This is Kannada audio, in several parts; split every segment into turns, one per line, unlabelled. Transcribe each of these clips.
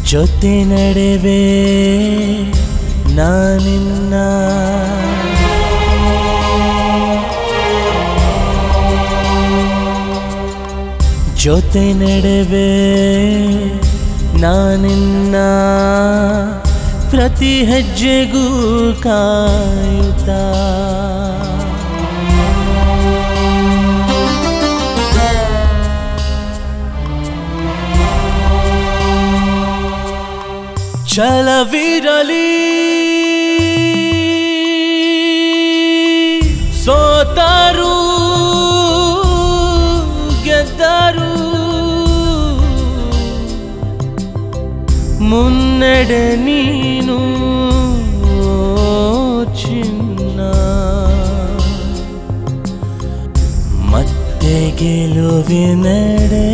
ಜೊತೆ ನಡೆವೆ ನಾನಿನ್ನ ಜೊತೆ ನಡೆವೆ ನಾನಿನ್ನ ಪ್ರತಿ ಹೆಜ್ಜೆಗೂ ಕಾಯುತ್ತಾ ಛಲವಿರಲಿ ಸೋತರು ಗೆದ್ದರು ಮುನ್ನಡೆ ನೀನು ಚಿನ್ನ ಮತ್ತೆ ಗೆಲುವಿನೆಡೆ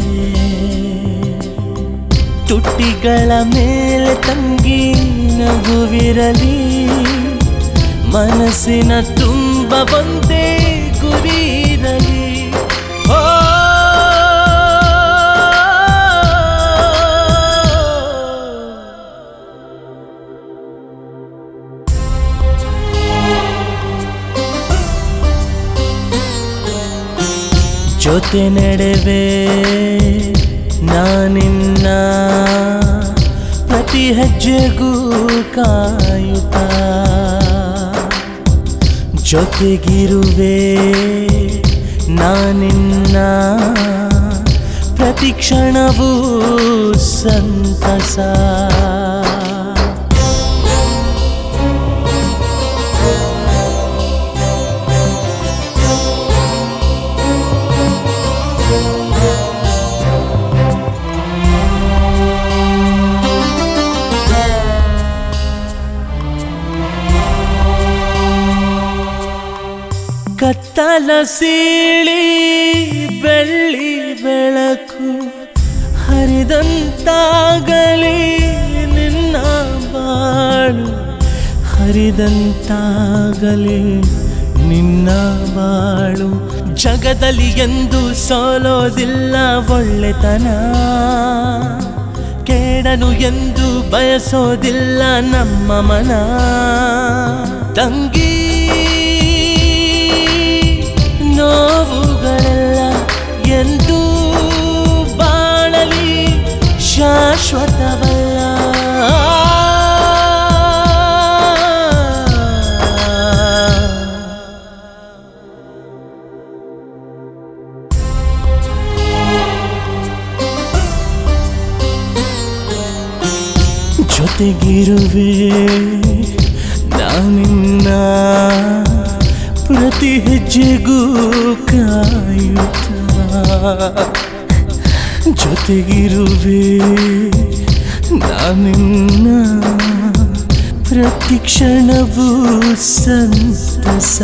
ತುಟಿಗಳ ಮೇಲೆ ತಂಗಿ ನಗುವಿರಲಿ ಮನಸ್ಸಿನ ತುಂಬ ಒಂದೇ ಗುರಿ ಇರಲಿ ಜೊತೆ ನಡೆವೆ ನಾನಿನ್ನ ಪ್ರತಿ ಹೆಜ್ಜೆಗೂ ಕಾಯುತ್ತಾ ಜೊತೆಗಿರುವೆ ನಾನಿನ್ನ ಪ್ರತಿ ಕ್ಷಣವೂ ಸಂತಸ ಕತ್ತಲ ಸೀಳಿ ಬೆಳ್ಳಿ ಬೆಳಕು ಹರಿದಂತಾಗಲಿ ನಿನ್ನ ಬಾಳು ಹರಿದಂತಾಗಲಿ ನಿನ್ನ ಬಾಳು ಜಗದಲ್ಲಿ ಎಂದು ಸೋಲೋದಿಲ್ಲ ಒಳ್ಳೆತನ ಕೇಡನು ಎಂದು ಬಯಸೋದಿಲ್ಲ ನಮ್ಮ ಮನ ತಂಗಿ ನೋವುಗಳೆಲ್ಲ ಎಂದು ಬಾಳಲಿ ಶಾಶ್ವತವಲ್ಲ ಜೊತೆಗಿರುವೆ ನಾನಿನ್ನ ಪ್ರತಿ ಹೆಜ್ಜೆಗೂ ಕಾಯುತ್ತಾ ಜೊತೆಗಿರುವೆ ನಾನಿನ್ನ ಪ್ರತಿ ಕ್ಷಣವೂ ಸಂತಸ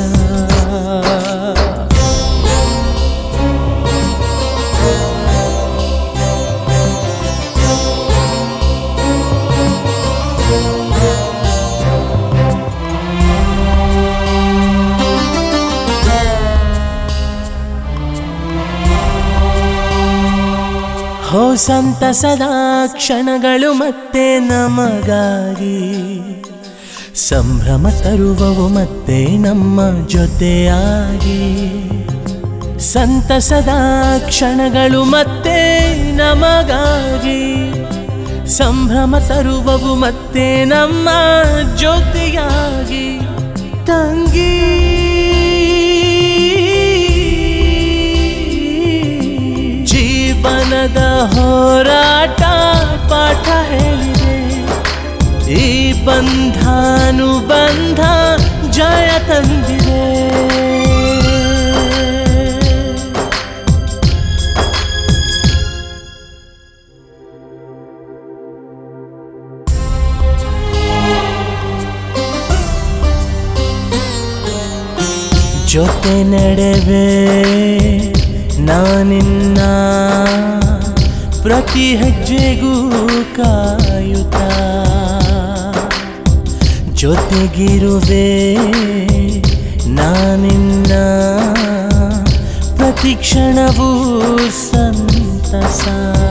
ಹೋ ಸಂತಸದ ಕ್ಷಣಗಳು ಮತ್ತೆ ನಮಗಾಗಿ ಸಂಭ್ರಮ ತರುವವು ಮತ್ತೆ ನಮ್ಮ ಜೊತೆಯಾಗಿ ಸಂತಸದ ಕ್ಷಣಗಳು ಮತ್ತೆ ನಮಗಾಗಿ ಸಂಭ್ರಮ ತರುವವು ಮತ್ತೆ ನಮ್ಮ ಜೊತೆಯಾಗಿ ತಂಗಿ ಜೀವನದ ಹೋರಾಟ ಪಾಠ ಹೇಳಿದೆ ಈ ಬಂಧಾನುಬಂಧ ಜಯ ತಂದಿದೆ ಜೊತೆ ನಡೆವೆ ನಾನಿನ್ನ ಪ್ರತಿ ಹೆಜ್ಜೆಗೂ ಕಾಯುತ್ತಾ ಜೊತೆಗಿರುವೆ ನಾನಿನ್ನ ಪ್ರತಿ ಕ್ಷಣವೂ ಸಂತಸ